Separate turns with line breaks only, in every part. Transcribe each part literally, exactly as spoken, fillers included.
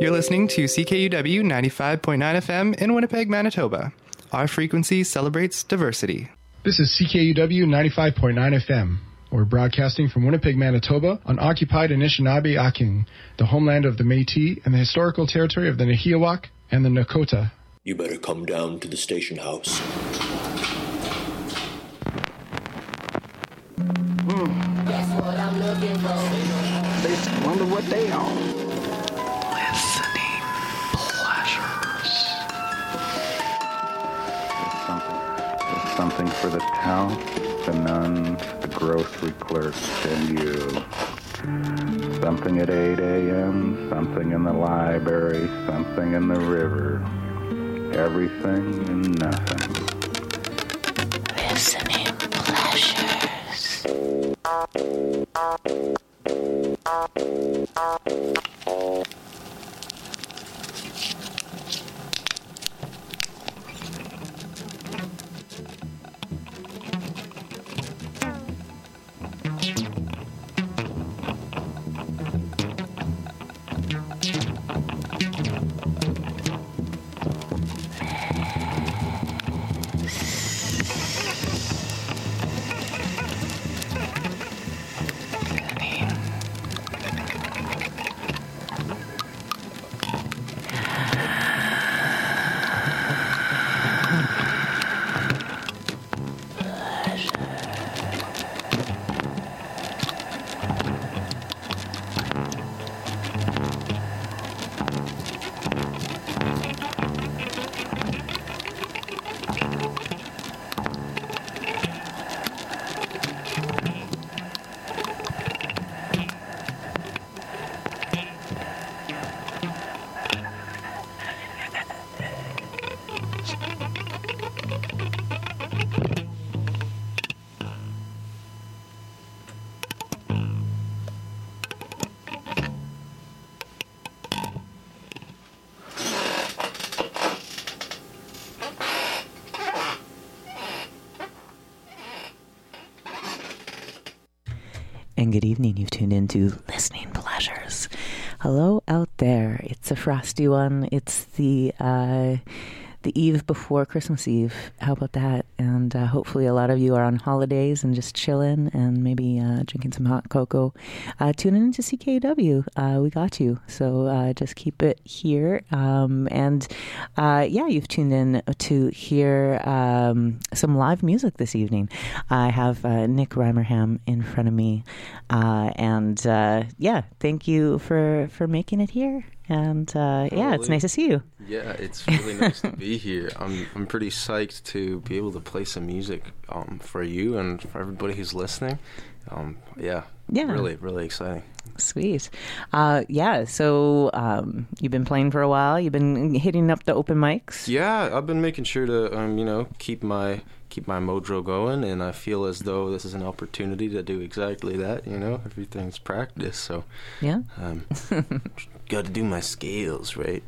You're listening to C K U W ninety-five point nine F M in Winnipeg, Manitoba. Our frequency celebrates diversity.
This is C K U W ninety-five point nine F M. We're broadcasting from Winnipeg, Manitoba on occupied Anishinaabe-Aking, the homeland of the Métis and the historical territory of the Nahiawak and the Nakota.
You better come down to the station house.
Hmm. That's what I'm looking for. They wonder what they are.
Listening pleasures.
There's something, there's something for the town, the nuns, the grocery clerks, and you. Something at eight a.m., something in the library, something in the river. Everything and nothing.
Listening pleasures. And good evening. You've tuned into Listening Pleasures. Hello out there. It's a frosty one. It's the uh, the eve before Christmas Eve. How about that? And uh, hopefully a lot of you are on holidays and just chilling and maybe uh, drinking some hot cocoa. Uh, tuning into C K W. Uh, we got you. So uh, just keep it here. Um, and uh, yeah, you've tuned in to hear um, some live music this evening. I have uh, Nick Reimerham in front of me. Uh, and uh, yeah, thank you for, for making it here. And uh, yeah, it's nice to see you.
Yeah, it's really nice to be here. I'm I'm pretty psyched to be able to play some music um, for you and for everybody who's listening. Um, yeah,
yeah,
really, really exciting.
Sweet. Uh, yeah, so um, you've been playing for a while. You've been hitting up the open mics.
Yeah, I've been making sure to um, you know keep my keep my mojo going, and I feel as though this is an opportunity to do exactly that. You know, everything's practice, so
yeah.
Um, got to do my scales, right?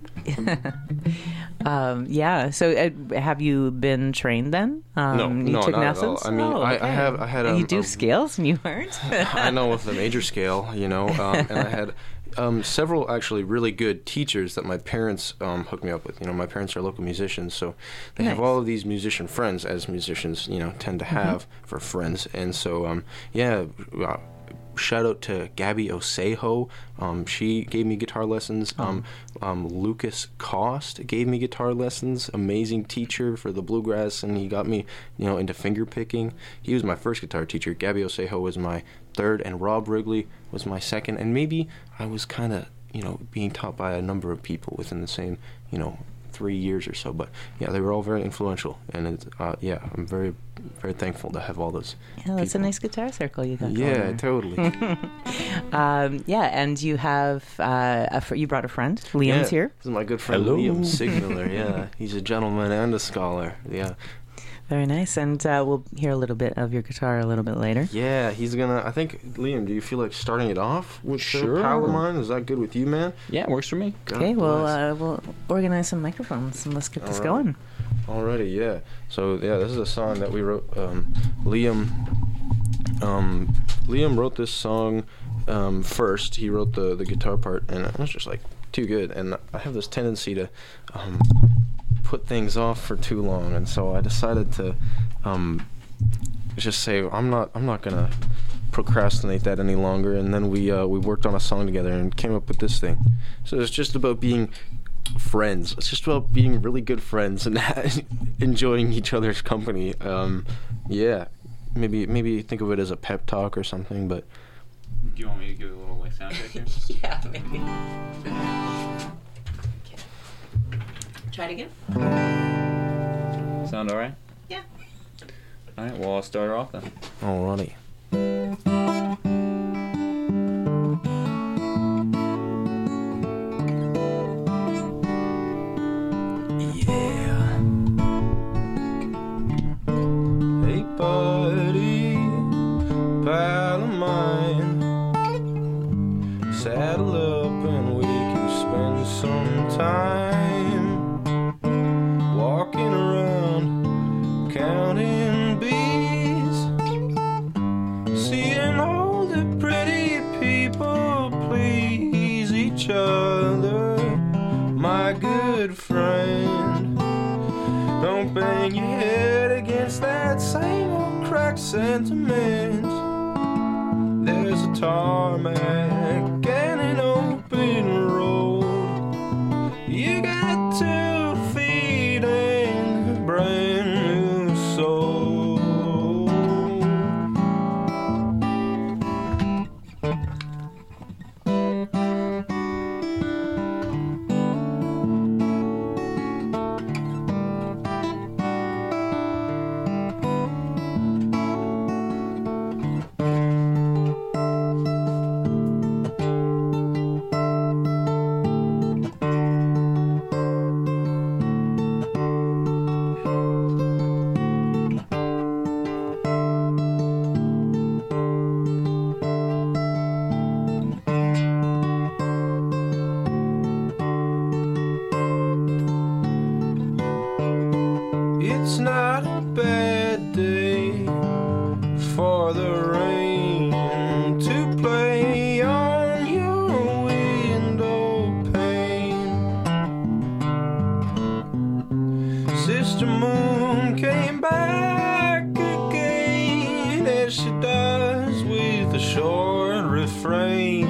um, yeah. So, uh, have you been trained then? Um,
no,
you
no,
took
not
lessons?
at all. I mean,
oh,
I,
okay.
I have, I had.
And
Um,
you do
um,
scales, and you weren't.
I know with the major scale, you know, um, and I had um, several actually really good teachers that my parents um, hooked me up with. You know, my parents are local musicians, so they
nice.
have all of these musician friends, as musicians, you know, tend to have mm-hmm. for friends, and so um, yeah. Uh, Shout out to Gabby Osejo. Um, she gave me guitar lessons.
Oh.
Um, um, Lucas Cost gave me guitar lessons. Amazing teacher for the bluegrass, and he got me, you know, into finger picking. He was my first guitar teacher. Gabby Osejo was my third, and Rob Wrigley was my second. And maybe I was kind of, you know, being taught by a number of people within the same, you know, three years or so. But yeah, they were all very influential, and it's, uh, yeah, I'm very, very thankful to have all those.
Yeah, that's
people.
a nice guitar circle you got.
Yeah, totally.
um, yeah, and you have uh, a fr- you brought a friend. Liam's
yeah,
here.
This is my good friend
Hello.
Liam Signaler. Yeah, he's a gentleman and a scholar. Yeah.
Very nice, and uh, we'll hear a little bit of your guitar a little bit later.
Yeah, he's gonna. I think, Liam, do you feel like starting it off with
Sure.
the pal of mine? Is that good with you, man?
Yeah, it works for me.
God
Okay, well,
bless.
uh, we'll organize some microphones and let's get
All
this
right.
going.
Alrighty, yeah. So yeah, this is a song that we wrote. Um, Liam, um, Liam wrote this song um, first. He wrote the the guitar part, and I was just like, too good, and I have this tendency to um, put things off for too long, and so I decided to um, just say I'm not I'm not gonna procrastinate that any longer. And then we uh, we worked on a song together and came up with this thing. So it's just about being friends. It's just about being really good friends and enjoying each other's company. Um, yeah, maybe maybe think of it as a pep talk or something. But
do you want me to give it a little like sound check here?
Yeah, maybe. Okay. Try it again.
Sound all right?
Yeah.
All right. Well, I'll start her off then.
alrighty. Buddy, pal of mine, saddle up and we can spend some time walking around, counting bees, seeing all the pretty people please each other. My good friend, don't bang your head against that same old cracked sentiment. There's a tarmac and an open road. You got two feet and a brand new soul. It's not a bad day for the rain to play on your window pane. Sister Moon came back again, as she does with a short refrain.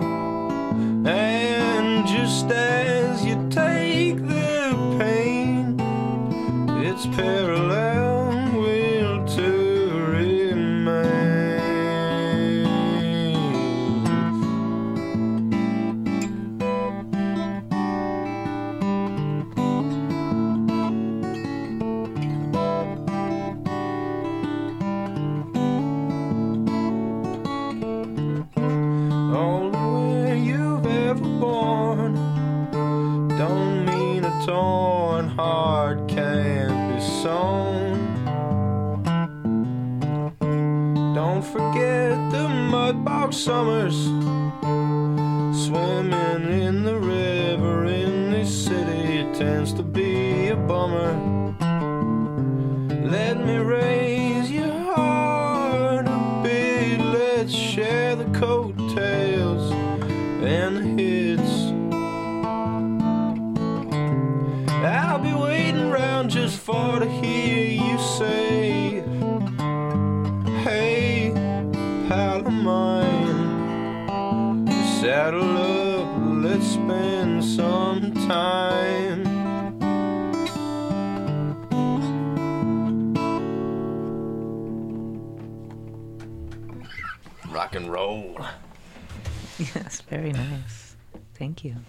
And just as you take the pain, its parallel will to remain. Only where you've ever born don't mean a torn heart can't be sown. Don't forget the mudbox summers, swimming in the river in this city tends to be a bummer. Let me raise your heart a bit, let's share the coattails and the hits. I'll be waiting around just for to hear you say, hey, pal of mine, saddle up, let's spend some time. Rock and roll.
Yes, very nice. Thank you.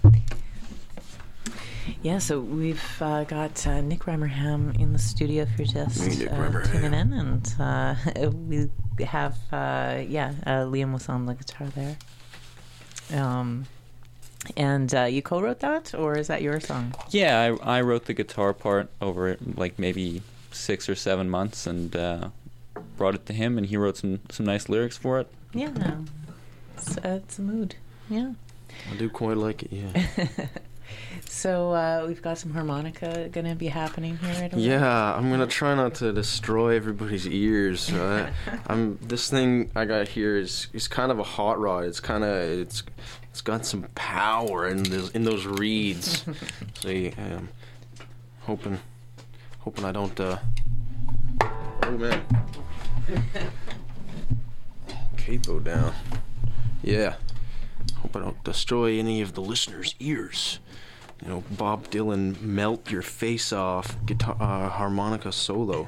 Yeah, so we've uh, got uh, Nick Remerham in the studio if you're just
Hey, Nick
uh,
Remerham.
tuning in, and uh, we have uh, yeah uh, Liam was on the guitar there. Um, and uh, you co-wrote that, or is that your song?
Yeah, I, I wrote the guitar part over like maybe six or seven months, and uh, brought it to him, and he wrote some some nice lyrics for it.
Yeah, it's, uh, it's a mood. Yeah.
I do quite like it, yeah.
So uh, we've got some harmonica going to be happening here right away.
Yeah, I'm gonna try not to destroy everybody's ears. Uh, I'm this thing I got here is is kind of a hot rod. It's kind of it's it's got some power in those in those reeds. So um, hoping hoping I don't. Uh, oh man, capo down. Yeah, hope I don't destroy any of the listeners' ears. You know, Bob Dylan, melt your face off, guitar, uh, harmonica solo.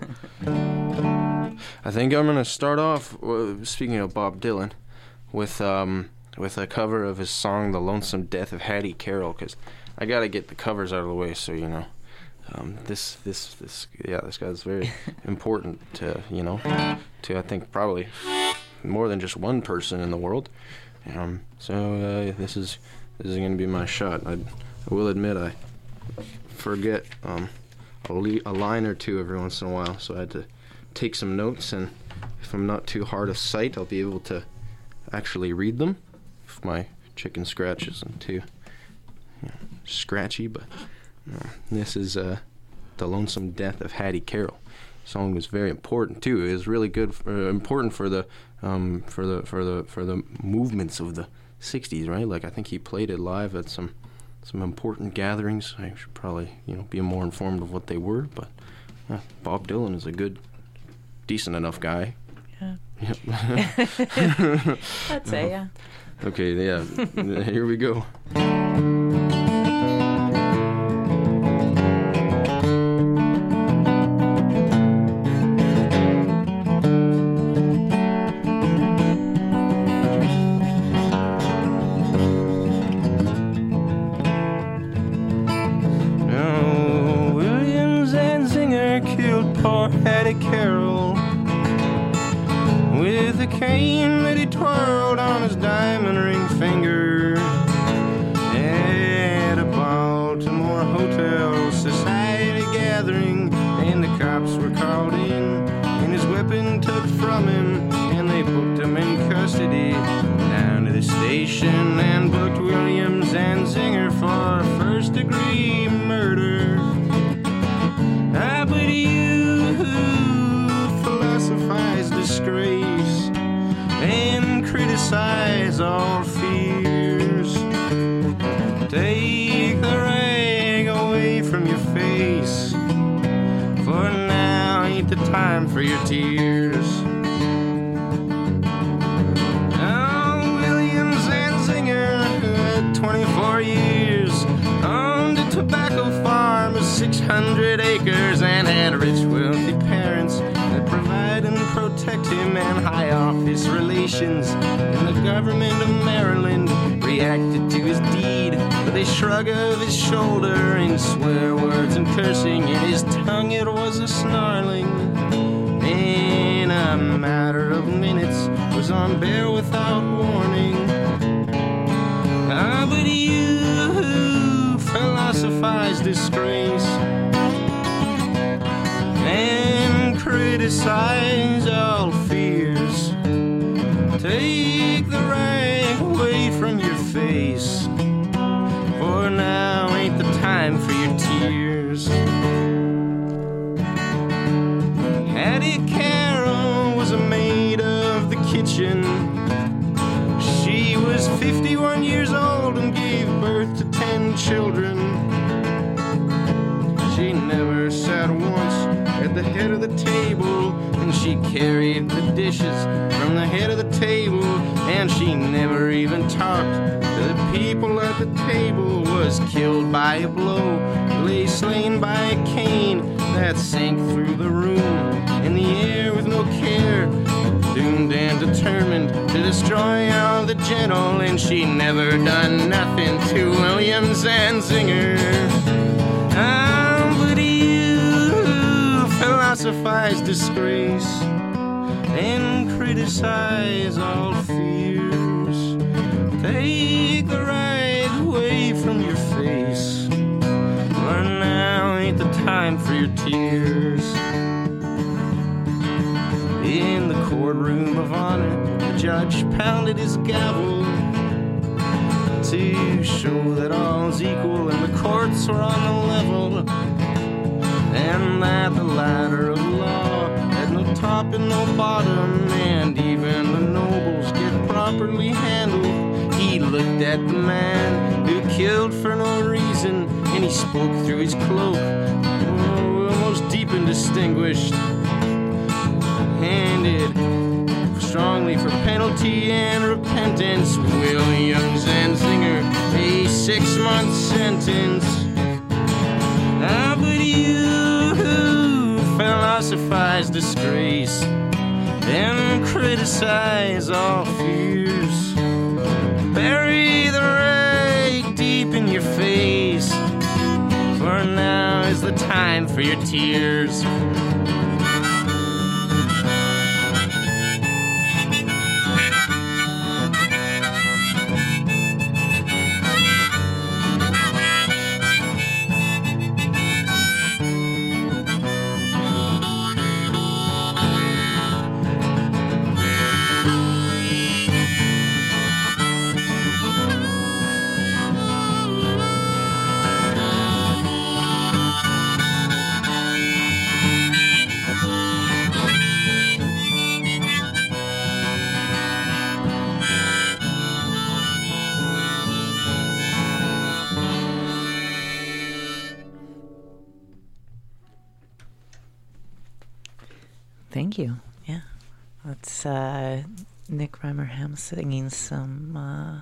I think I'm gonna start off. Uh, speaking of Bob Dylan, with um with a cover of his song "The Lonesome Death of Hattie Carroll," because I gotta get the covers out of the way. So you know, um, this this this yeah, this guy's very important to you know to I think probably more than just one person in the world. Um, so uh, this is this is gonna be my shot. I, I will admit I forget um, a, le- a line or two every once in a while, so I had to take some notes, and if I'm not too hard of sight, I'll be able to actually read them if my chicken scratch isn't too you know, scratchy. But uh, this is uh, The Lonesome Death of Hattie Carroll. The song was very important too. It was really good, for, uh, important for the um, for the for the for the movements of the sixties, right? Like I think he played it live at some. Some important gatherings. I should probably, you know, be more informed of what they were, but uh, Bob Dylan is a good, decent enough guy.
Yeah.
Yep.
I'd say, yeah.
Okay, yeah. Here we go.
Hattie Carroll with a cane that he twirled on his diamond ring finger at a Baltimore Hotel Society gathering, and the cops were called in and his weapon took from him, and they booked him in custody down to the station and booked William Zanzinger for first degree murder. Ah, but you philosophize disgrace and criticize all fears. Take the rag away from your face, for now ain't the time for your tears. Oh, William Zanzinger, twenty-four years, owned a tobacco farm of six hundred acres and had rich, wealthy parents that provide and protect him, and high office relations. And the government of Maryland reacted to his deed with a shrug of his shoulder and swear words and cursing. In his tongue it was a snarling. In a matter of minutes was on bail without warning. Ah, but you philosophize disgrace and criticize all fears. Take the rag away from your face, for now ain't the time for your tears. Hattie Carroll was a maid of the kitchen. She was fifty-one years old and gave birth to ten children. She never sat once at the head of the table, and she carried the dishes from the head of the table, and she never even talked to the people at the table. Was killed by a blow, lay slain by a cane that sank through the room in the air with no care, doomed and determined to destroy all the gentle, and she never done nothing to William Zanzinger. Oh, but you philosophize disgrace and criticize all fears. Take the rag away from your face, for now ain't the time for your tears. In the courtroom of honor, the judge pounded his gavel to show that all's equal and the courts were on the level, and that the ladder of law had no top and no bottom, and even the nobles get properly handled. He looked at the man who killed for no reason, and he spoke through his cloak, oh, most deep and distinguished, handed strongly for penalty and repentance. William Zanzinger, a six-month sentence. Ah, but you who philosophize disgrace and criticize all fears, bury the rag deep in your face, for now is the time for your tears.
Thank you. Yeah. That's uh, Nick Reimerham singing some uh,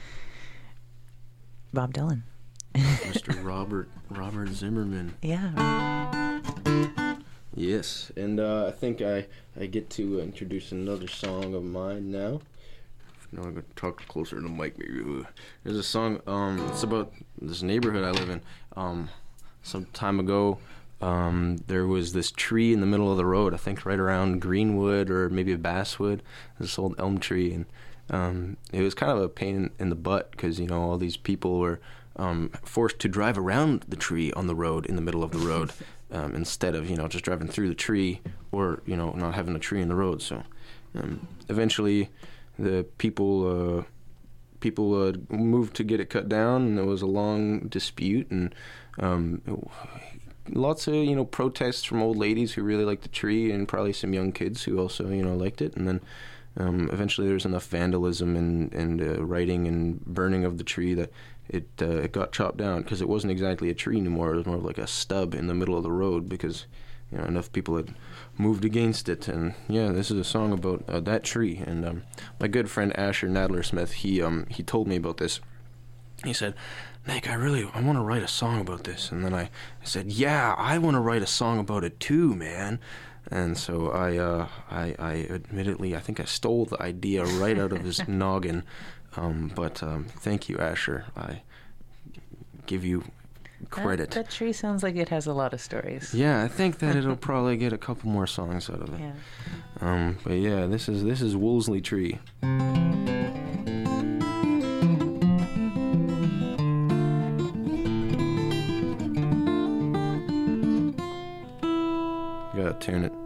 Bob Dylan.
Mister Robert Robert Zimmerman.
Yeah.
Yes, and uh, I think I, I get to introduce another song of mine now. No, I'm going to talk closer to the mic. Maybe. There's a song, um, it's about this neighborhood I live in. Um, some time ago, um, there was this tree in the middle of the road, I think right around Greenwood or maybe a Basswood, this old elm tree. And um, it was kind of a pain in, in the butt because, you know, all these people were um, forced to drive around the tree on the road in the middle of the road um, instead of, you know, just driving through the tree or, you know, not having a tree in the road. So um, eventually the people uh, people uh, moved to get it cut down, and there was a long dispute, and um, lots of, you know, protests from old ladies who really liked the tree, and probably some young kids who also, you know, liked it. And then um, eventually there was enough vandalism and, and uh, writing and burning of the tree that it uh, it got chopped down, because it wasn't exactly a tree anymore. It was more of like a stub in the middle of the road because, you know, enough people had moved against it. And yeah, this is a song about uh, that tree. And um, my good friend Asher Nadler Smith, he um he told me about this. He said, Nick, I really I want to write a song about this. And then I, I said, yeah, I want to write a song about it too, man. And so I uh I I admittedly I think I stole the idea right out of his noggin. Um, but um, thank you, Asher. I give you credit.
That, that tree sounds like it has a lot of stories.
Yeah, I think that it'll probably get a couple more songs out of it.
Yeah.
Um, but yeah, this is this is Wolseley Tree. Gotta tune it.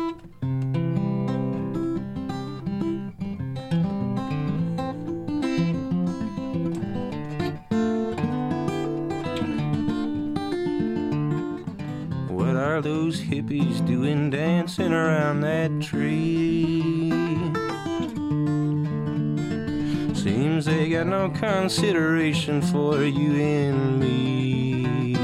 Those hippies doing dancing around that tree? Seems they got no consideration for you and me.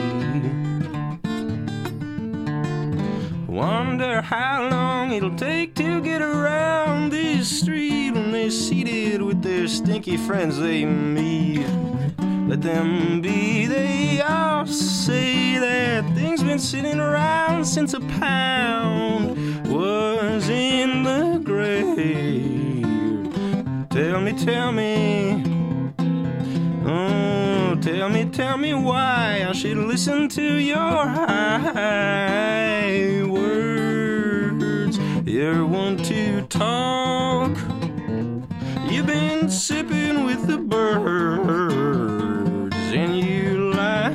Wonder how long it'll take to get around this street when they're seated with their stinky friends they meet. Let them be, they all say that things been sitting around since a pound was in the grave. Tell me, tell me, oh, tell me, tell me why I should listen to your high words. You're one to talk, you've been sipping with the birds, and you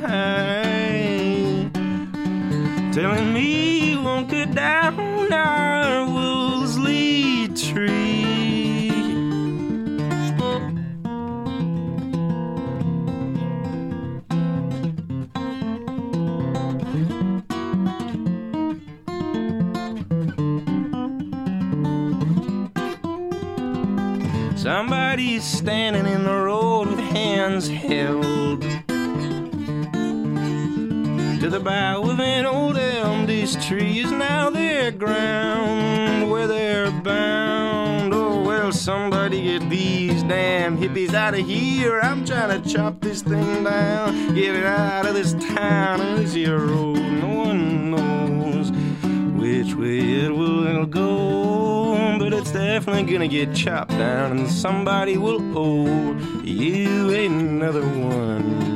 lie, telling me you won't cut down our Wolseley tree.
Somebody's standing in the road with hands held to the bough of an old elm. This tree is now their ground where they're bound. Oh, well, somebody get these damn hippies out of here. I'm trying to chop this thing down, get it out of this town. And this here road, no one knows which way it will go, but it's definitely gonna get chopped down, and somebody will owe you another one.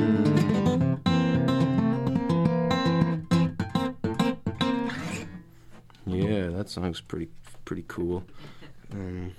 Yeah, that song's pretty pretty cool. Um,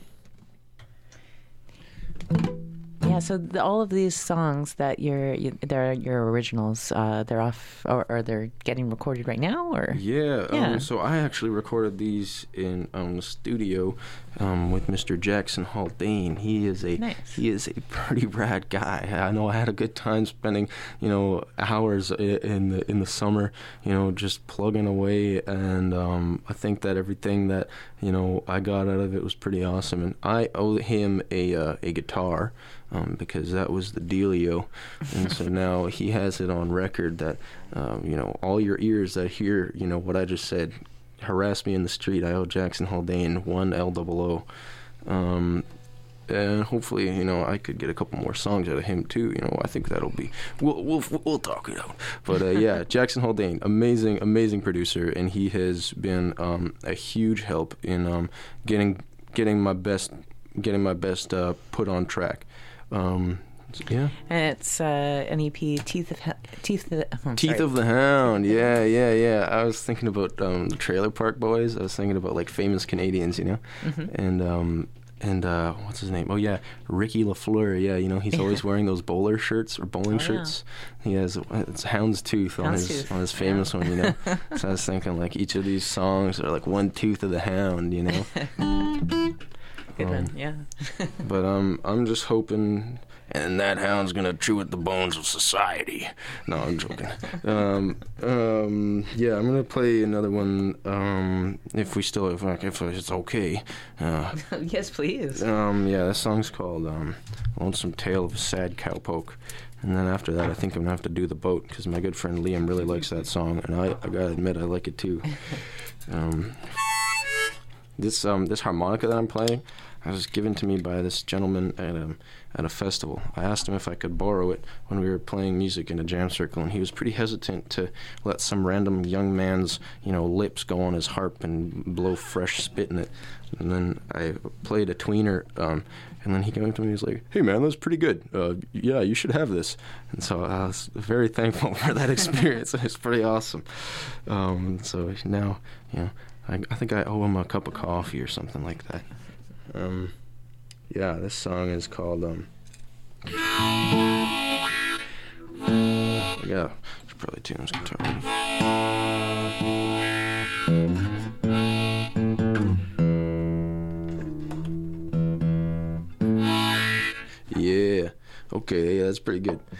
Yeah, so the, all of these songs that you're, you, they're your originals, uh, they're off, or, or they're getting recorded right now, or?
Yeah,
Yeah.
Um, so I actually recorded these in um, the studio um, with Mister Jackson Haldane. He is a
Nice.
he is a pretty rad guy. I know I had a good time spending, you know, hours i- in the in the summer, you know, just plugging away, and um, I think that everything that, you know, I got out of it was pretty awesome, and I owe him a uh, a guitar. Um, because that was the dealio, and so now he has it on record that, um, you know, all your ears that hear, you know, what I just said, harass me in the street, I owe Jackson Haldane one L double O. Um, and hopefully, you know, I could get a couple more songs out of him too. You know, I think that'll be, we'll we'll we'll talk it out. But uh, yeah, Jackson Haldane, amazing, amazing producer, and he has been um, a huge help in um, getting getting my best getting my best uh, put on track. Um, yeah.
And it's uh, an E P, Teeth of He- Teeth of the, oh,
Teeth
sorry.
of the Hound. Yeah, yeah, yeah. I was thinking about um, the Trailer Park Boys. I was thinking about like famous Canadians, you know,
Mhm.
and um, and uh, what's his name? Oh yeah, Ricky LaFleur. Yeah, you know, he's always wearing those bowler shirts or bowling
Oh,
shirts. He has it's Houndstooth on his
Houndstooth,
on his famous
yeah.
one, you know. So I was thinking like each of these songs are like one tooth of the hound, you know.
Good
Um,
one, yeah.
But um, I'm just hoping, and that hound's gonna chew at the bones of society. No, I'm joking. um, um, yeah, I'm gonna play another one. Um, if we still, if, if it's okay. Uh,
Yes, please.
um, yeah, this song's called um, "Lonesome Tale of a Sad Cowpoke." And then after that, I think I'm gonna have to do the boat because my good friend Liam really likes that song, and I, I gotta admit I like it too. Um, this um, this harmonica that I'm playing, it was given to me by this gentleman at a at a festival. I asked him if I could borrow it when we were playing music in a jam circle, and he was pretty hesitant to let some random young man's, you know, lips go on his harp and blow fresh spit in it. And then I played a tweener, um, and then he came up to me and was like, "Hey man, that's pretty good. Uh, yeah, you should have this." And so I was very thankful for that experience. It was pretty awesome. Um, so now, you know, I, I think I owe him a cup of coffee or something like that. Um, yeah, this song is called, um, yeah, should probably tune this guitar. Yeah, okay, yeah, that's pretty good.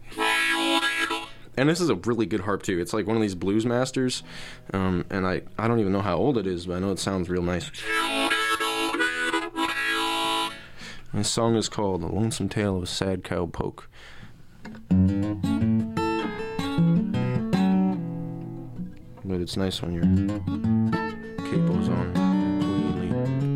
And this is a really good harp too. It's like one of these blues masters, um, and I, I don't even know how old it is, but I know it sounds real nice. This song is called "The Lonesome Tale of a Sad Cowpoke." But it's nice when your capo's on completely.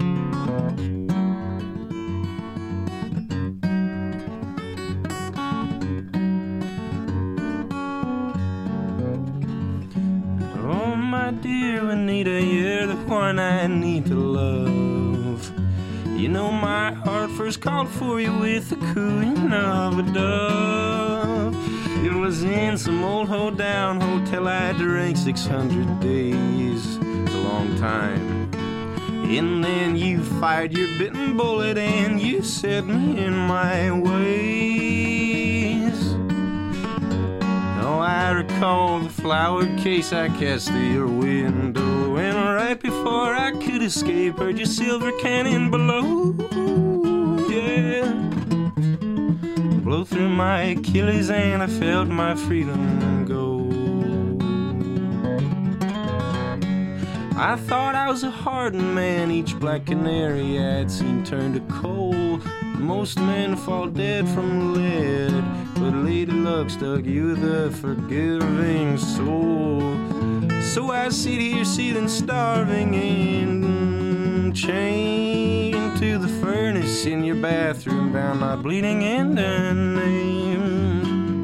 Oh, my dear Anita, you're the one I need to love. You know my heart first called for you with the cooing of a dove. It was in some old hold-down hotel I drank six hundred days. It's a long time. And then you fired your bitten bullet and you set me in my ways. Oh, I recall the flower case I cast through your window, and right before I could escape, heard your silver cannon below. Yeah, blow through my Achilles, and I felt my freedom go. I thought I was a hardened man. Each black canary I'd seen turned to coal. Most men fall dead from lead, but Lady Luck stuck you with a forgiving soul. So I sit here seething, starving, and chained to the furnace in your bathroom, bound, not bleeding, and unnamed.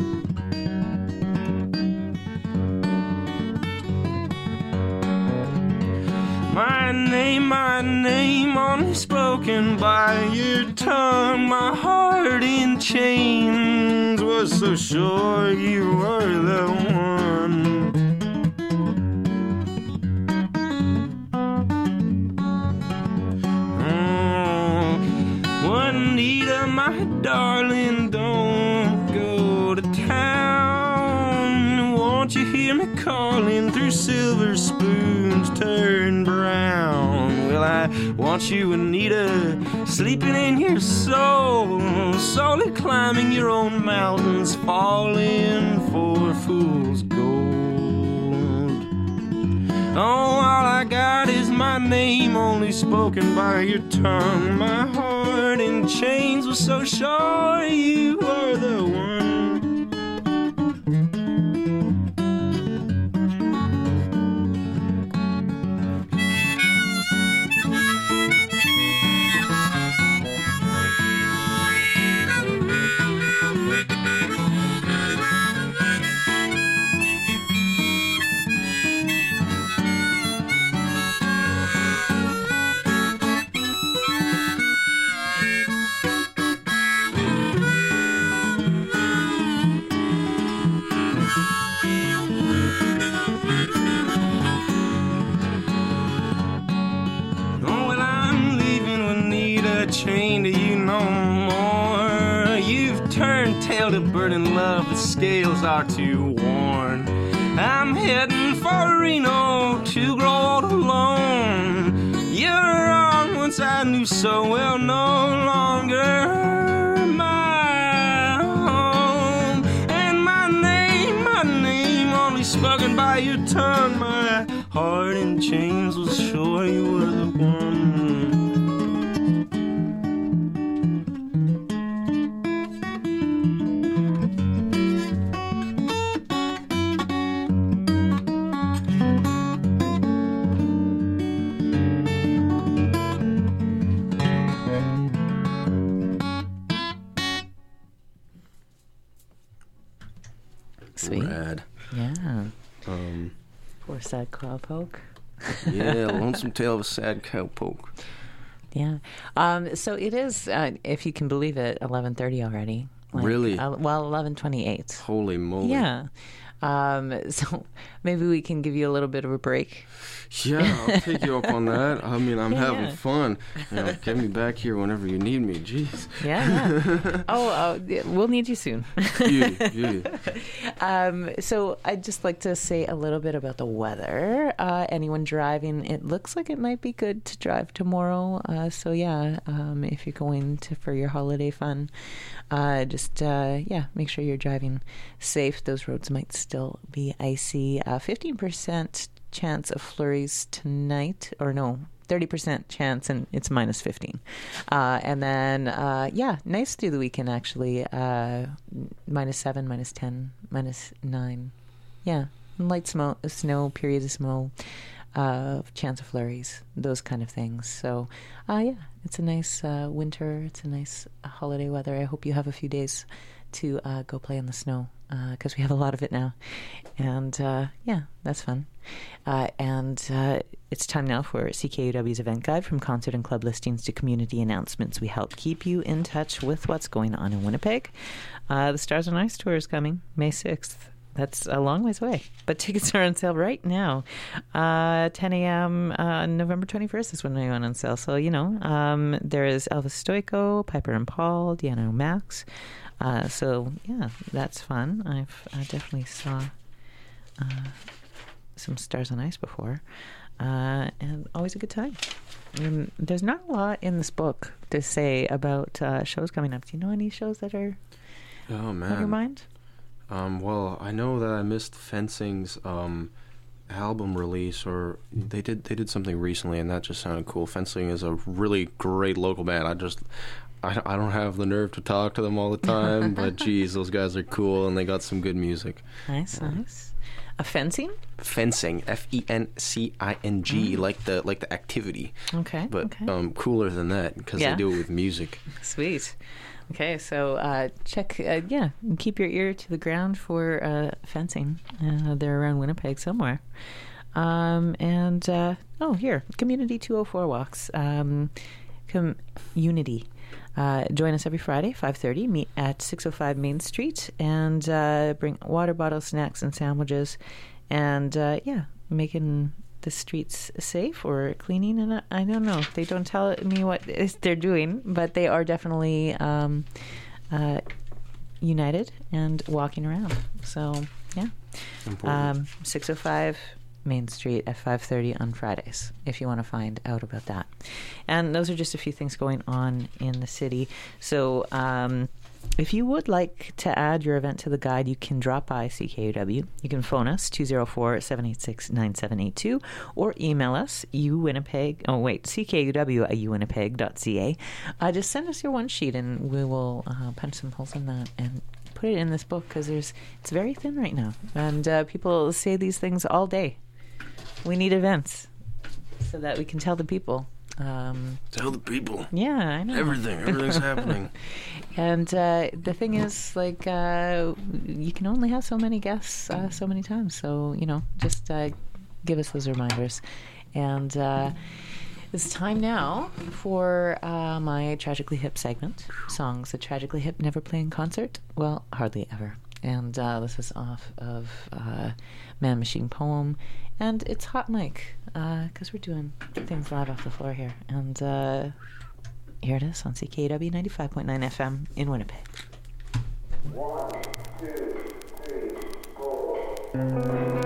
My name, my name, only spoken by your tongue. My heart in chains was so sure you were the one. Oh, Juanita, my darling, don't go to town. Won't you hear me calling through silver spoons turn brown? Well, I want you, Anita, sleeping in your soul, slowly climbing your own mountains, falling for fool's gold. Oh, all I got is my name, only spoken by your tongue. My heart in chains was so sure you were the one. Chained to you no more. You've turned tail to bird in love, the scales are too worn. I'm heading for Reno to grow old alone. You're wrong, once I knew so well, no longer my home. And my name, my name, only spoken by your tongue. My heart in chains was sure you were the one.
Sweet.
Rad.
Yeah.
Um,
Poor sad cowpoke.
Yeah, Lonesome Tale of a Sad Cowpoke.
Yeah. Um, so it is, uh, if you can believe it, eleven thirty already. Like,
Really?
Uh, well, eleven twenty-eight.
Holy moly.
Yeah. Um, so maybe we can give you a little bit of a break.
Yeah, I'll take you up on that. I mean, I'm
Yeah,
having
yeah.
fun. You know, get me back here whenever you need me. Jeez.
Yeah, yeah. oh, uh, yeah, we'll need you soon.
Beauty, beauty.
Um, so I'd just like to say a little bit about the weather. Uh, anyone driving, it looks like it might be good to drive tomorrow. Uh, so yeah, um, if you're going to for your holiday fun, uh, just uh, yeah, make sure you're driving safe. Those roads might still be icy. Uh, fifteen percent chance of flurries tonight, or no, thirty percent chance, and it's minus fifteen. Uh, and then, uh, yeah, nice through the weekend, actually. Uh, minus seven, minus ten, minus nine. Yeah, light snow, snow period of snow, uh, chance of flurries, those kind of things. So, uh, yeah, it's a nice uh, winter. It's a nice uh, holiday weather. I hope you have a few days to uh, go play in the snow, because uh, we have a lot of it now. And, uh, yeah, that's fun. Uh, and uh, it's time now for C K U W's event guide. From concert and club listings to community announcements, we help keep you in touch with what's going on in Winnipeg. Uh, the Stars on Ice tour is coming May sixth. That's a long ways away, but tickets are on sale right now. Uh, ten a.m. Uh, November twenty-first is when they went on sale. So, you know, um, there is Elvis Stoico, Piper and Paul, Deanna O'Max. Uh, so, yeah, that's fun. I've I definitely saw uh, some Stars on Ice before. Uh, and always a good time. And there's not a lot in this book to say about uh, shows coming up. Do you know any shows that are
Oh, man.
on your mind?
Um, well, I know that I missed Fencing's um, album release, or they did they did something recently, and that just sounded cool. Fencing is a really great local band. I just I, I don't have the nerve to talk to them all the time, but geez, those guys are cool, and they got some good music.
Nice, yeah. nice. A fencing?
Fencing, F E N C I N G, mm. like the like the activity.
Okay.
But
okay.
Um, cooler than that, because yeah. they do it with music.
Sweet. Okay, so uh, check, uh, yeah, keep your ear to the ground for uh, fencing. Uh, they're around Winnipeg somewhere. Um, and, uh, oh, here, Community two oh four walks. Um, com- Unity. Uh, join us every Friday, five thirty, meet at six oh five Main Street, and uh, bring water bottles, snacks, and sandwiches. And, uh, yeah, making the streets safe or cleaning, and I don't know. They don't tell me what they're doing, but they are definitely um, uh, united and walking around. So, yeah. Um, six oh five Main Street at five thirty on Fridays, if you want to find out about that. And those are just a few things going on in the city. So, um, if you would like to add your event to the guide, you can drop by C K U W. You can phone us, two oh four, seven eight six, nine seven eight two, or email us, uwinnipeg, oh wait, C K U W at u winnipeg dot c a. Uh, just send us your one sheet, and we will uh, punch some holes in that and put it in this book, because there's it's very thin right now. And uh, people say these things all day. We need events so that we can tell the people. Um,
Tell the people.
Yeah, I know.
Everything. Everything's happening.
And uh, the thing is, like, uh, you can only have so many guests uh, so many times. So, you know, just uh, give us those reminders. And uh, it's time now for uh, my Tragically Hip segment. Songs that Tragically Hip never play in concert. Well, hardly ever. And uh, this is off of uh, Man Machine Poem. And it's Hot Mic, because uh, we're doing things live off the floor here. And uh, here it is on C K W ninety-five point nine F M in Winnipeg. One, two, three, four.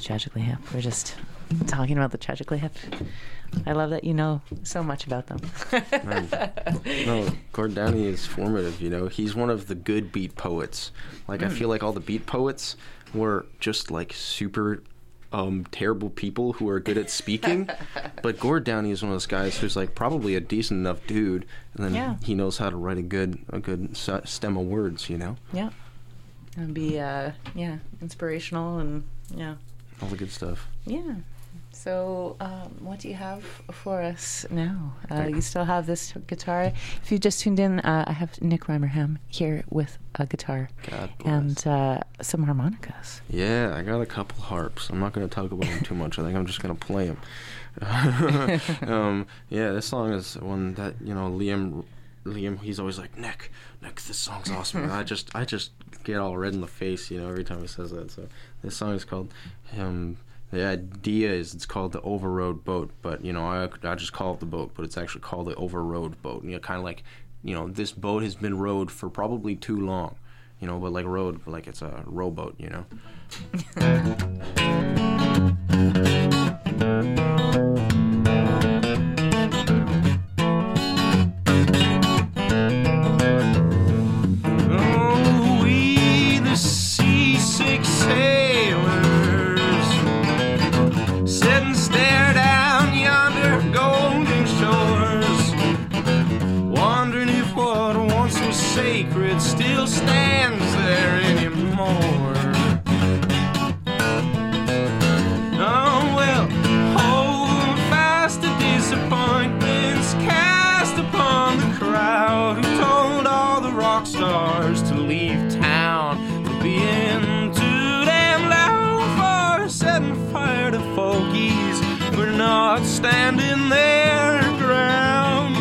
Tragically Hip. We're just talking about the Tragically Hip. I love that you know so much about them.
Man. No, Gord Downie is formative, you know. He's one of the good beat poets. Like, mm. I feel like all the beat poets were just, like, super um, terrible people who are good at speaking. But Gord Downie is one of those guys who's, like, probably a decent enough dude, and then
yeah.
he knows how to write a good a good stem of words, you know?
Yeah. And be, uh, yeah, inspirational and, yeah.
All the good stuff.
Yeah. So, um, what do you have for us now? Uh, you still have this guitar. If you just tuned in, uh, I have Nick Reimerham here with a guitar
God bless.
and uh, some harmonicas.
Yeah, I got a couple harps. I'm not going to talk about them too much. I think I'm just going to play them. um, yeah, this song is one that, you know, Liam, Liam, he's always like, Nick, Nick, this song's awesome. And I just, I just get all red in the face, you know, every time he says that. So this song is called. Um, The idea is it's called the Overrode Boat, but, you know, I, I just call it the boat, but it's actually called the Overrode Boat. You know, kind of like, you know, this boat has been rowed for probably too long, you know, but like rowed, like it's a rowboat, you know.
Oh, we the seasick sailors sit and stare down yonder golden shores, wondering if what once was sacred still stands there anymore. Oh well, hold fast the disappointments cast upon the crowd who told all the rock stars to leave town for being too damn loud, for setting fire to folkies for not standing their ground.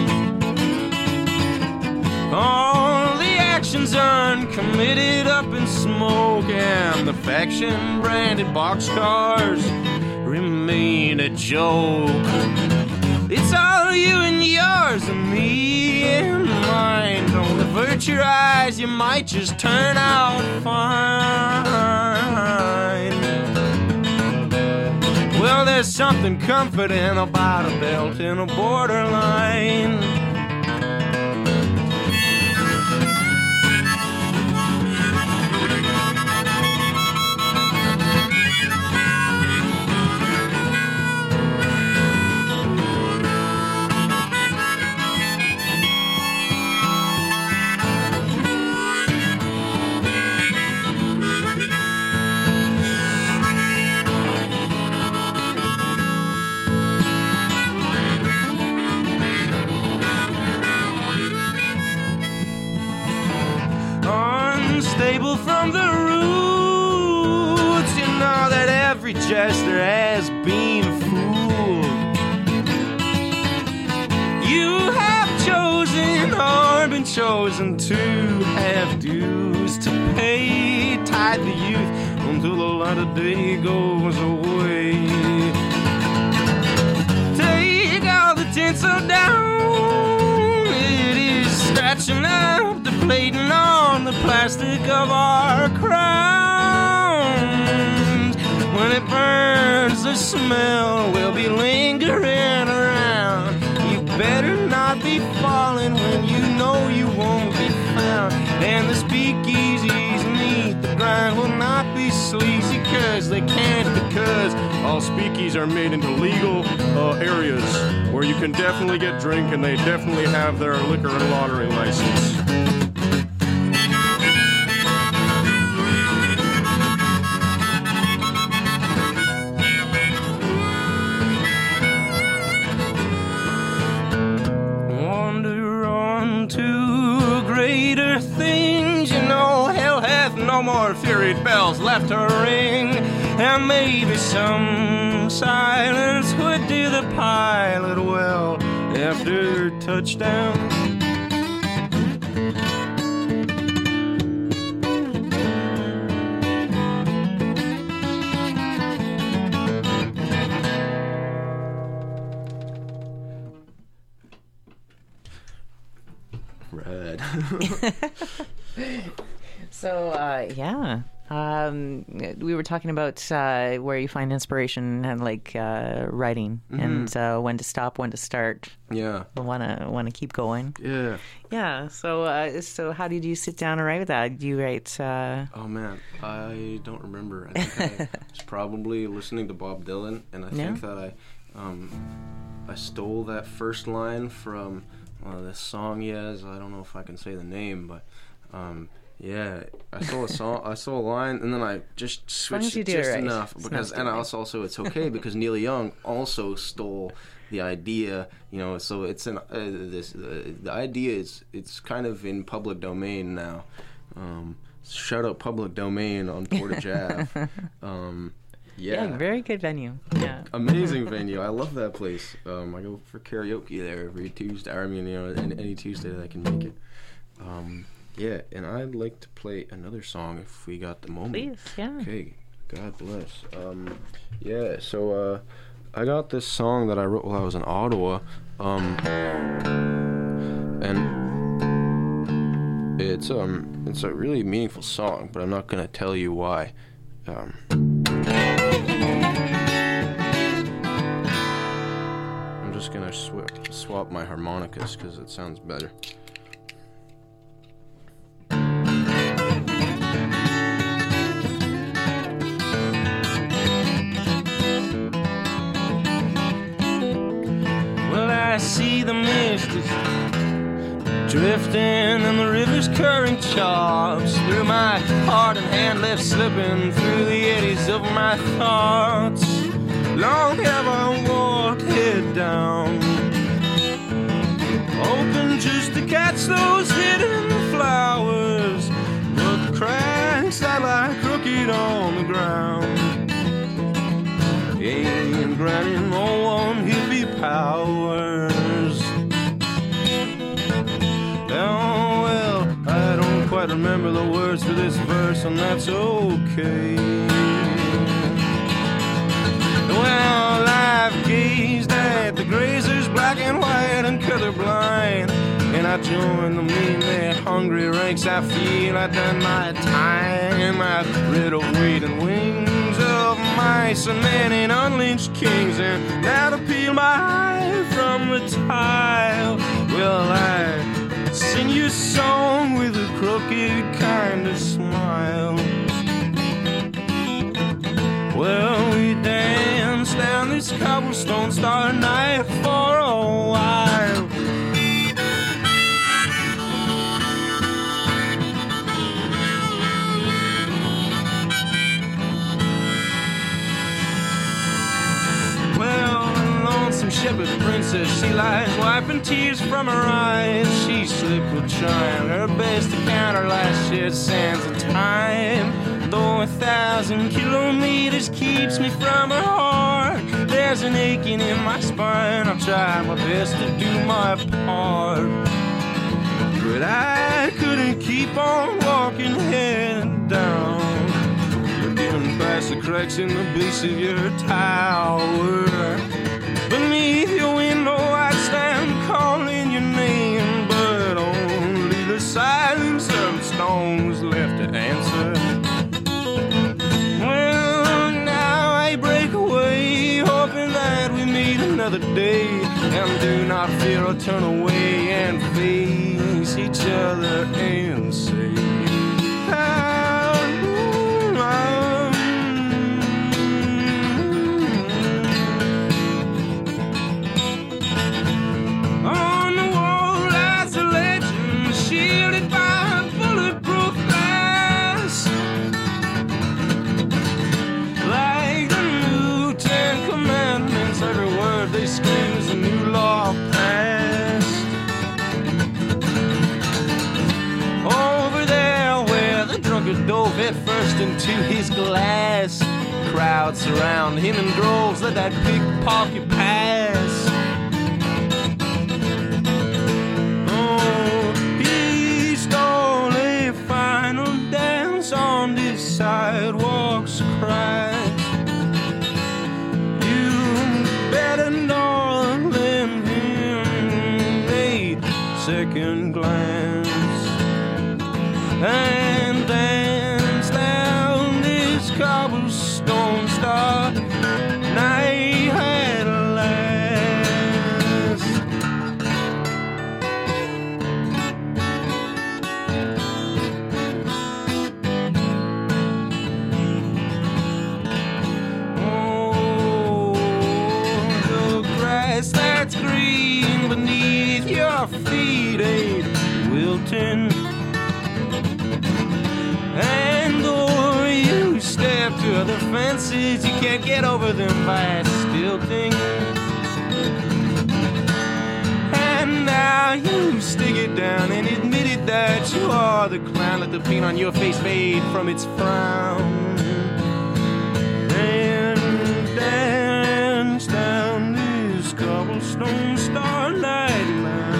All the actions uncommitted up in smoke, and the faction branded boxcars remain a joke. It's all you and yours and me and mine. Don't avert your eyes, you might just turn out fine. Well, there's something comforting about a belt in a borderline. Unstable from the roots, you know that every jester has been fooled. You have chosen or been chosen to have dues to pay. Tide the youth until the light of day goes away. Take all the tinsel down, it is scratching out, deflating on the plastic of our crowns. When it burns, the smell will be lingering around. You better not be falling when you know you won't be found. And the speakeasies neath the grind will not be sleazy, cause they can't, because
all speakeasies are made into legal uh, areas where you can definitely get drink, and they definitely have their liquor and lottery license.
No more furied bells left to ring, and maybe some silence would do the pilot well after touchdown.
Red.
So, uh, yeah, Um, we were talking about uh, where you find inspiration and like uh, writing, mm-hmm. and uh, when to stop, when to start.
Yeah,
want to want to keep going.
Yeah,
yeah. So, uh, so how did you sit down and write with that? Do you write? Uh...
Oh man, I don't remember. I think I was probably listening to Bob Dylan, and I
yeah.
think that I, um, I stole that first line from uh, this song he has. I don't know if I can say the name, but. Um, Yeah, I saw a song, I saw a line, and then I just switched it just right. enough because, and also, also it's okay because Neil Young also stole the idea, you know. So it's an uh, this uh, the idea is it's kind of in public domain now. Um, shout out public domain on Portage Ave. Um, yeah.
yeah, very good venue. Yeah,
amazing venue. I love that place. Um, I go for karaoke there every Tuesday. I mean, you know, any Tuesday that I can make it. Um, Yeah, and I'd like to play another song if we got the moment.
Please, yeah.
Okay, God bless. Um, yeah, so uh, I got this song that I wrote while I was in Ottawa, um, and it's um it's a really meaningful song, but I'm not gonna tell you why. Um, I'm just gonna sw- swap my harmonicas because it sounds better.
I see the mist drifting and the river's current chops through my heart and hand left slipping through the eddies of my thoughts. Long have I walked head down, hoping just to catch those hidden flowers, but the cracks that lie crooked on the ground ain't granting on heavy powers. Oh well, I don't quite remember the words for this verse, and that's okay. Well, I've gazed at the grazers, black and white and colorblind, and I join the mean, their hungry ranks. I feel I've done my time. I've rid of weight and wings of mice and men and unlynched kings, and now to peel my eye from the tile, well, I sing you a song with a crooked kind of smile. Well, we danced down this cobblestone starry night for a while. Shepherd princess, she lies wiping tears from her eyes. She slipped with trying her best to count her last year's sands of time. Though a thousand kilometers keeps me from her heart, there's an aching in my spine. I'll try my best to do my part, but I couldn't keep on walking head down. We're getting past the cracks in the base of your tower. Beneath your window I stand calling your name, but only the silence of the stones left to answer. Well, now I break away, hoping that we meet another day, and do not fear or turn away and face each other and say, how, how screams a new law passed. Over there where the drunkard dove head first into his glass, crowds surround him in droves, let that pickpocket pass. Oh, he stole a final dance on this sidewalk's crash. Second glance and dance down grass that's green beneath your feet ain't wilting. And though you step to other fences, you can't get over them by stilting. And now you stick it down and admitted that you are the clown. Let the paint on your face fade from its frown. And dance down this cobblestone starlight line.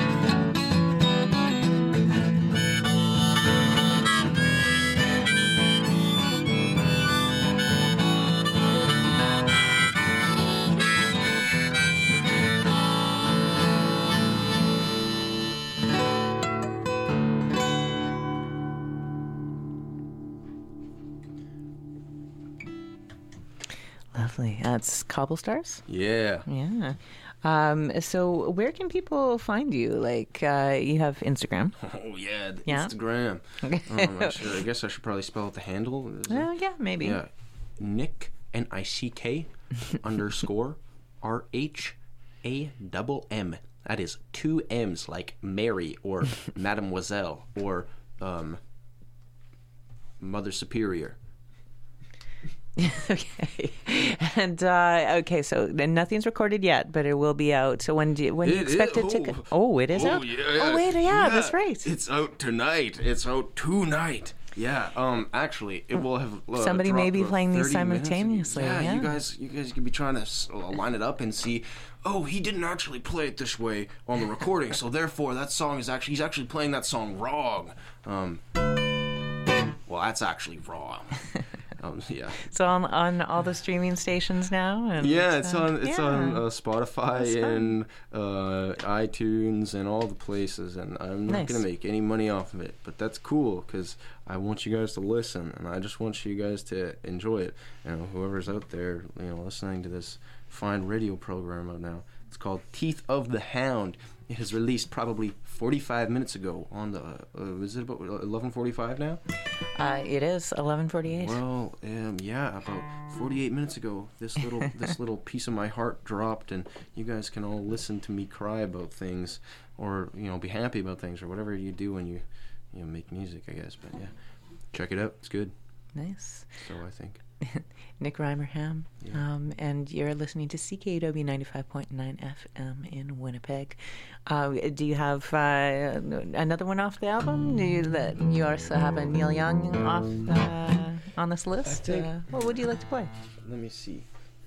Lovely. That's Cobblestars?
Yeah.
Yeah. Um, so where can people find you? Like, uh, you have Instagram.
Oh, yeah. The
Yeah?
Instagram. um, I, should, I guess I should probably spell out the handle. Is
Well,
it?
yeah, maybe.
Yeah. Nick, N I C K, underscore, R H A double M. That is two M's, like Mary or Mademoiselle or um, Mother Superior.
Okay. And, uh, okay, so then nothing's recorded yet, but it will be out. So when do you, when do you
It
expect
is-
it to...
oh.
co- Oh, it is
Oh,
out?
yeah,
Oh, wait, yeah, that's right.
It's out tonight. It's out tonight. Yeah. Um. Actually, it will have. Uh,
Somebody may
dropped
be
about
playing these
thirty minutes ago.
simultaneously,
Yeah,
yeah.
You guys. You guys could be trying to s- uh, line it up and see. Oh, he didn't actually play it this way on the recording, so therefore that song is actually he's actually playing that song wrong. Um. Well, that's actually wrong. Um, yeah.
So on, on all the streaming stations now? And,
Yeah, it's
uh,
on it's
yeah.
on uh, Spotify
That's fun.
and uh, iTunes and all the places, and I'm not
Nice.
gonna make any money off of it, but that's cool because I want you guys to listen, and I just want you guys to enjoy it. You know, whoever's out there, you know, listening to this fine radio program right now, it's called Teeth of the Hound. It was released probably forty-five minutes ago on the. Uh, is it about eleven forty-five now?
Uh, it is eleven forty-eight.
Well, um, yeah, about forty-eight minutes ago, this little this little piece of my heart dropped, and you guys can all listen to me cry about things, or you know, be happy about things, or whatever you do when you, you know, make music, I guess. But yeah, check it out; it's good.
Nice.
So I think.
Nick Reimerham,
Yeah.
um, and you're listening to C K W ninety-five point nine F M in Winnipeg. Uh, do you have uh, another one off the album? Do you, that you also have a Neil Young off uh, on this list?
think-
Uh, what would you like to play?
Let me see.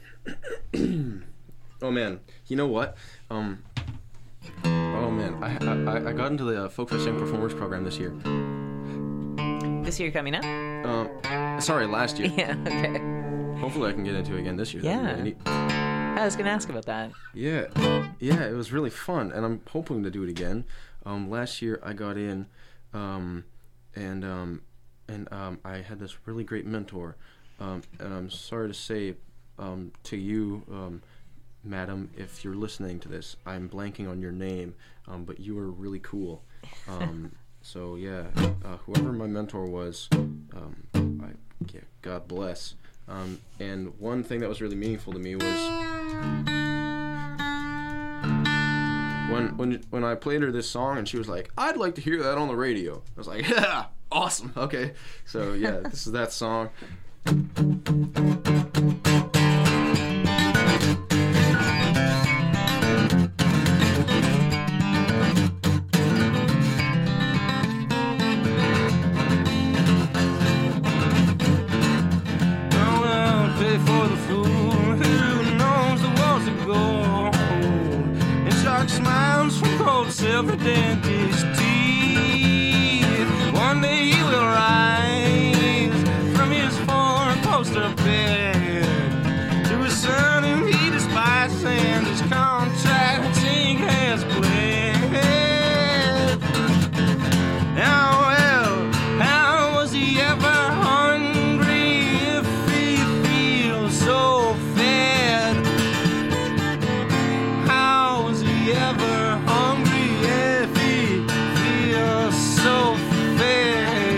Oh man, you know what? Um. Oh man, I I, I got into the uh, Folk Fest Young Performers program this year.
This year coming up?
Um, sorry, last year.
Yeah. Okay.
Hopefully, I can get into it again this year.
Yeah.
That'd be really neat.
I was going to ask about that.
Yeah, yeah, it was really fun, and I'm hoping to do it again. Um, last year I got in, um, and um, and um, I had this really great mentor, um, and I'm sorry to say um, to you, um, madam, if you're listening to this, I'm blanking on your name, um, but you were really cool. Um, so yeah, uh, whoever my mentor was, um, I, yeah, God bless. Um, and one thing that was really meaningful to me was when when when I played her this song and she was like, "I'd like to hear that on the radio." I was like, "Yeah, awesome, okay." So yeah, this is that song.
For the fool who knows the walls of gold and shark smiles from cold silver dentist teeth. One day he will rise from his four-poster bed to a son whom he despises and his contract ink has bled. Now, well, how was he ever hungry if he feels so fed? How was he ever hungry if he feels so fed?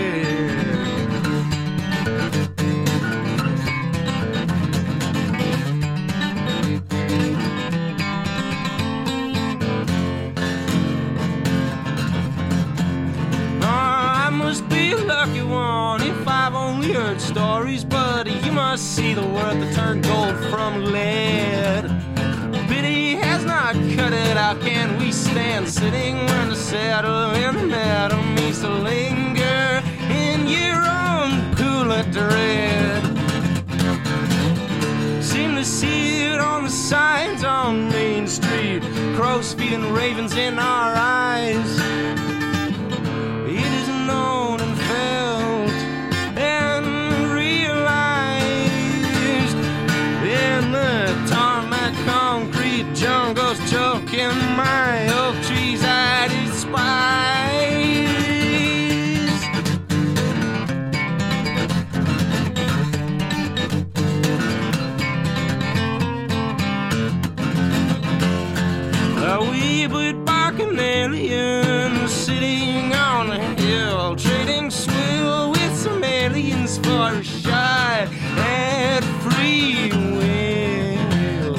stories, but you must see the world that turned gold from lead. Pity has not cut it out. Can we stand sitting when the saddle and the metal means to linger in your own pool of dread? Seem to see it on the signs on Main Street, crows feeding ravens in our eyes. It is known and felt and realized in the tarmac concrete jungles, choking my oak trees I despise. A wee but barking alien sitting on a hill, trading swill with some aliens for a shot at free will.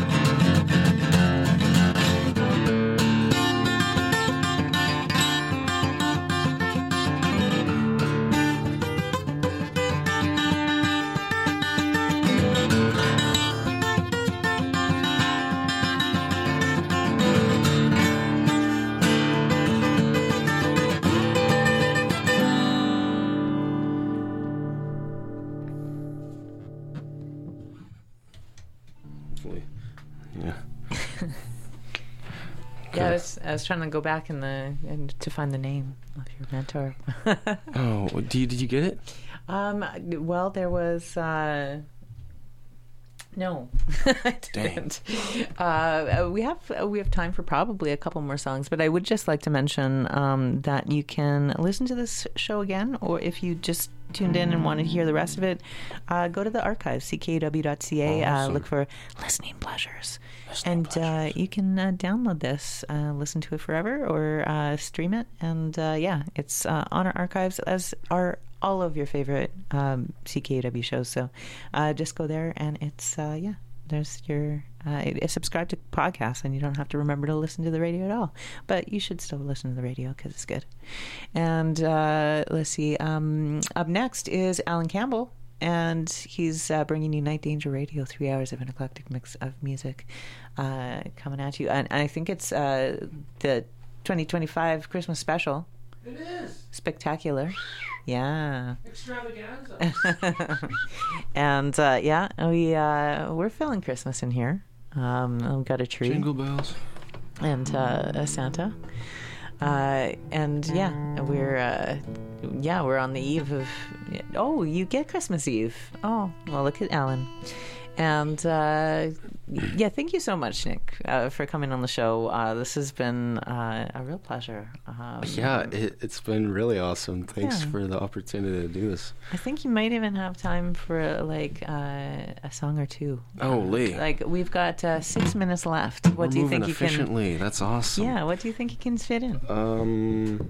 Yeah.
Yeah, I was, I was trying to go back in the and to find the name of your mentor.
Oh, do you, did you get it?
Um, well, there was uh, no, I didn't. Uh, we have we have time for probably a couple more songs, but I would just like to mention um, that you can listen to this show again, or if you just tuned in and want to hear the rest of it, uh, go to the archives, c k u w dot c a,
Awesome.
uh, look for Listening Pleasures.
Listening
and
Pleasures.
Uh, you can uh, download this, uh, listen to it forever, or uh, stream it. And uh, yeah, it's uh, on our archives, as are all of your favorite um, C K U W shows. So uh, just go there, and it's, uh, yeah, there's your, uh, it, subscribe to podcasts, and you don't have to remember to listen to the radio at all. But you should still listen to the radio because it's good. And uh, let's see, um, up next is Alan Campbell. And he's uh, bringing you Night Danger Radio, three hours of an eclectic mix of music uh, coming at you. And, and I think it's uh, the twenty twenty-five Christmas special.
It is.
Spectacular. Yeah.
Extravaganza.
And uh, yeah, we, uh, we're feeling Christmas in here. Um, I've got a tree.
Jingle bells.
And uh, a Santa. Uh, and yeah, we're uh, yeah we're on the eve of. Oh, you get Christmas Eve. Oh, well, look at Alan. And uh, yeah, thank you so much, Nick, uh, for coming on the show. Uh, this has been uh, a real pleasure. Um,
Yeah, it, it's been really awesome. Thanks
Yeah.
for the opportunity to do this.
I think you might even have time for like uh, a song or two.
Oh, Lee.
Like we've got uh, six minutes left. What
We're
do you
moving
think you can?
efficiently. That's awesome.
Yeah, what do you think you can fit in?
Um.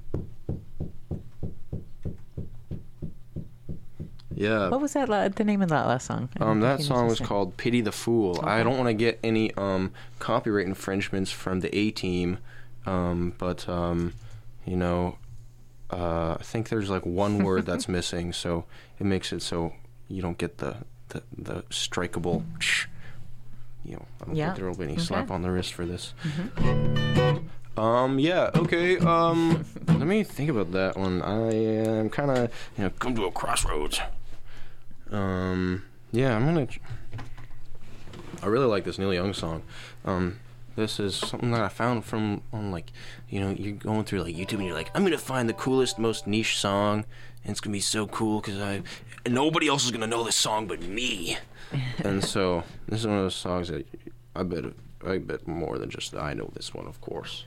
Yeah.
What was that? La- the name of that last song? I
Um,
don't
that
think you
song was
noticed it.
called "Pity the Fool." I
Okay.
don't want to get any um copyright infringements from the A Team, um, but um, you know, uh, I think there's like one word that's missing, so it makes it so you don't get the the, the strikeable. You know, I don't
Yeah.
think there will be any
Okay.
slap on the wrist for this.
Mm-hmm.
Um, yeah, okay, um, let me think about that one. I am kind of, you know, come to a crossroads. Um, yeah, I'm gonna, I really like this Neil Young song. Um, this is something that I found from, on like, you know, you're going through like YouTube and you're like, I'm gonna find the coolest, most niche song, and it's gonna be so cool because I, nobody else is gonna know this song but me. And so, this is one of those songs that I bet, I bet more than just I know this one, of course.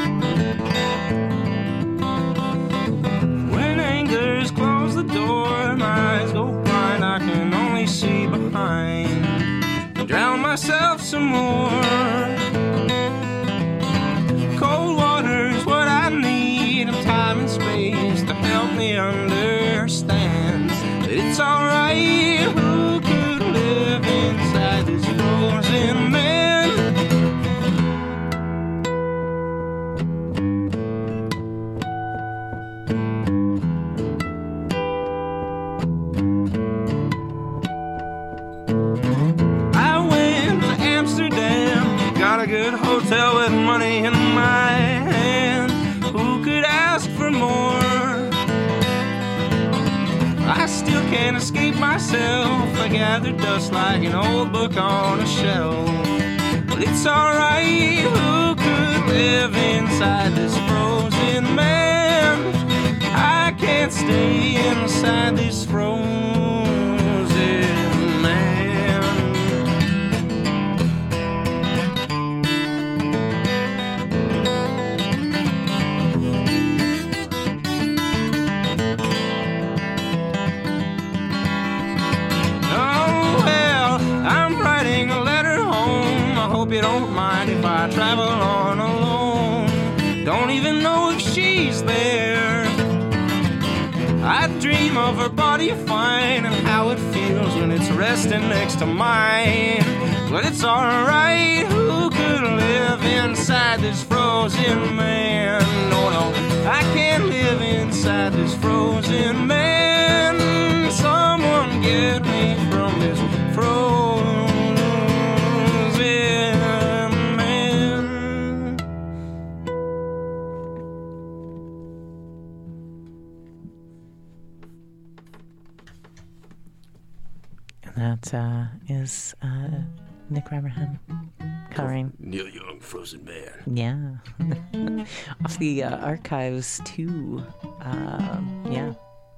When anger's closed the door myself some more. Cold water's what I need, of time and space to help me understand that it's alright. Who could live inside this frozen man? Got a good hotel with money in my hand. Who could ask for more? I still can't escape myself. I gather dust like an old book on a shelf. But it's alright. Who could live inside this frozen man? I can't stay inside this frozen man. Hope you don't mind if I travel on alone. Don't even know if she's there. I dream of her body fine and how it feels when it's resting next to mine. But it's alright. Who could live inside this frozen man? No, no, I can't live inside this frozen man. Someone get me from this frozen
That uh, is uh, Nick Rammerham covering
Neil Young, Frozen Man.
Yeah. Off the uh, archives, too. Uh, yeah.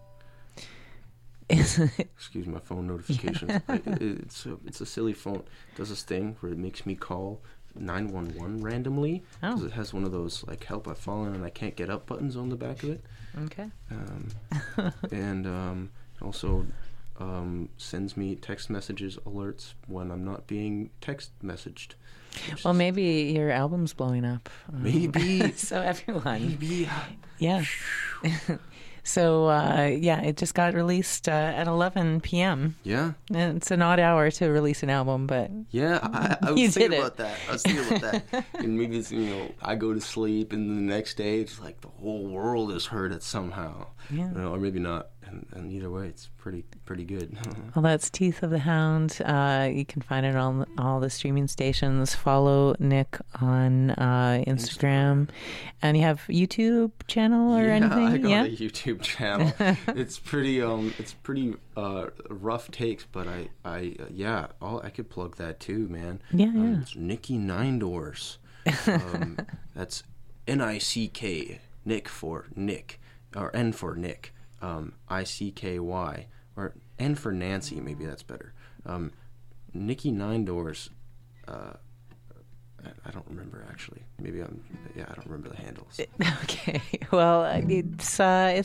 Excuse my phone notifications. Yeah. I, it's, a, it's a silly phone. It does this thing where it makes me call nine one one randomly. Because oh. it has one of those, like, help I've fallen and I can't get up buttons on the back of it.
Okay.
Um, and um, also... Um, sends me text messages alerts when I'm not being text messaged.
Well, maybe your album's blowing up.
Maybe.
So everyone.
Maybe.
Yeah. So, uh, yeah, it just got released uh, at eleven p.m.
Yeah.
And it's an odd hour to release an album, but
yeah, I, I was thinking about that. I was thinking about that. And maybe it's, you know, I go to sleep and the next day it's like the whole world has heard it somehow.
Yeah.
You know, or maybe not. And, and either way, it's pretty pretty good.
Well, that's Teeth of the Hound. Uh, you can find it on all the streaming stations. Follow Nick on uh, Instagram. Instagram. And you have YouTube channel or
yeah,
anything?
I got
yeah,
a YouTube channel. It's pretty um, it's pretty uh, rough takes, but I I uh, yeah, all I could plug that too, man.
Yeah,
um,
yeah.
It's Nicky Nine Doors. Um, that's N I C K, Nick for Nick, or N for Nick. Um, I C K Y, or N for Nancy, maybe that's better. Um, Nicky Nine Doors, uh, I, I don't remember actually. Maybe I'm, yeah, I don't remember the handles.
Okay, well, it's uh,